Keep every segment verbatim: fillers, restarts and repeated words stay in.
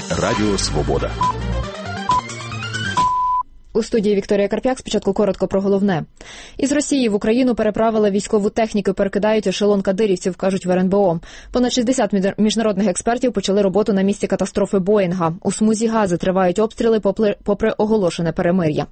Радіо Свобода. У студії Вікторія Карп'як. Спочатку коротко про головне. Із Росії в Україну переправили військову техніку, перекидають ешелон кадирівців, кажуть в ер ен бе о. Понад шістдесят міжнародних експертів почали роботу на місці катастрофи Боїнга. У смузі Гази тривають обстріли попри, попри оголошене перемир'я.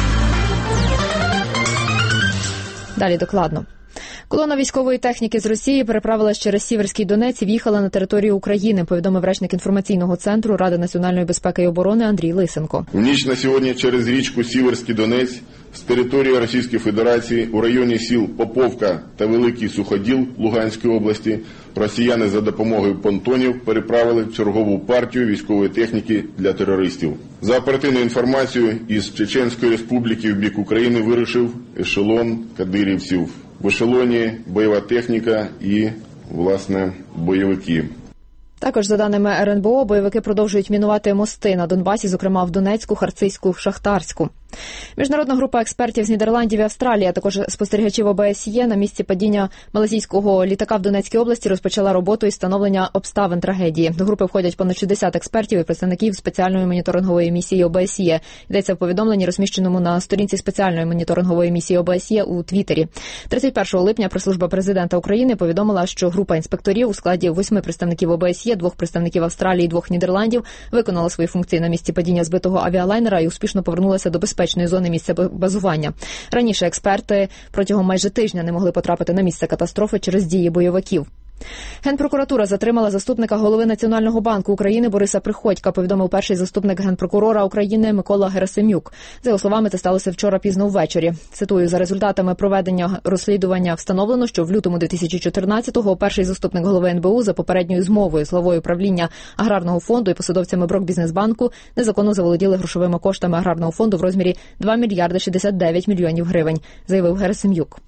Далі докладно. Колона військової техніки з Росії переправилась через Сіверський Донець і в'їхала на територію України, повідомив речник інформаційного центру Ради національної безпеки і оборони Андрій Лисенко. В ніч на сьогодні через річку Сіверський Донець з території Російської Федерації у районі сіл Поповка та Великий Суходіл Луганської області росіяни за допомогою понтонів переправили чергову партію військової техніки для терористів. За оперативною інформацією, із Чеченської Республіки в бік України вирушив ешелон кадирівців. В ешелоні бойова техніка і, власне, бойовики. Також, за даними ер ен бе о, бойовики продовжують мінувати мости на Донбасі, зокрема в Донецьку, Харцизьку, Шахтарську. Міжнародна група експертів з Нідерландів і Австралії, а також спостерігачів о бе ес є на місці падіння малайзійського літака в Донецькій області розпочала роботу із встановлення обставин трагедії. До групи входять понад шістдесят експертів і представників спеціальної моніторингової місії о бе ес є. Йдеться в повідомленні, розміщеному на сторінці спеціальної моніторингової місії о бе ес є у Твіттері. тридцять першого липня прес-служба президента України повідомила, що група інспекторів у складі восьми представників о бе ес є, двох представників Австралії і двох Нідерландів виконала свої функції на місці падіння збитого авіалайнера і успішно повернулася до безпечної зони місця базування. Раніше експерти протягом майже тижня не могли потрапити на місце катастрофи через дії бойовиків. Генпрокуратура затримала заступника голови Національного банку України Бориса Приходька, повідомив перший заступник генпрокурора України Микола Герасим'юк. За його словами, це сталося вчора пізно ввечері. Цитую, за результатами проведення розслідування встановлено, що в лютому дві тисячі чотирнадцятого перший заступник голови ен бе у за попередньою змовою з главою управління Аграрного фонду і посадовцями Брокбізнесбанку незаконно заволоділи грошовими коштами Аграрного фонду в розмірі два мільярди шістдесят дев'ять мільйонів гривень, заявив Герасим'юк.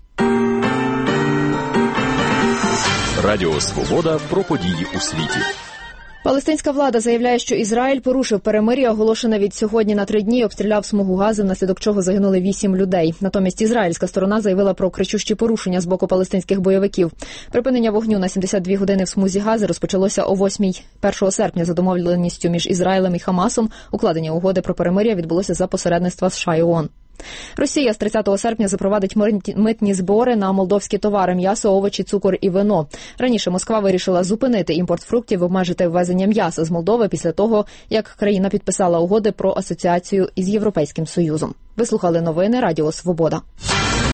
Радіо Свобода про події у світі. Палестинська влада заявляє, що Ізраїль порушив перемир'я, оголошене від сьогодні на три дні, і обстріляв смугу Гази, внаслідок чого загинули вісім людей. Натомість ізраїльська сторона заявила про кричущі порушення з боку палестинських бойовиків. Припинення вогню на сімдесят дві години в смузі Гази розпочалося о восьмій першого серпня за домовленістю між Ізраїлем і Хамасом. Укладення угоди про перемир'я відбулося за посередництва США і ООН. Росія з тридцятого серпня запровадить митні збори на молдовські товари – м'ясо, овочі, цукор і вино. Раніше Москва вирішила зупинити імпорт фруктів, обмежити ввезення м'яса з Молдови після того, як країна підписала угоди про асоціацію із Європейським Союзом. Ви слухали новини Радіо Свобода.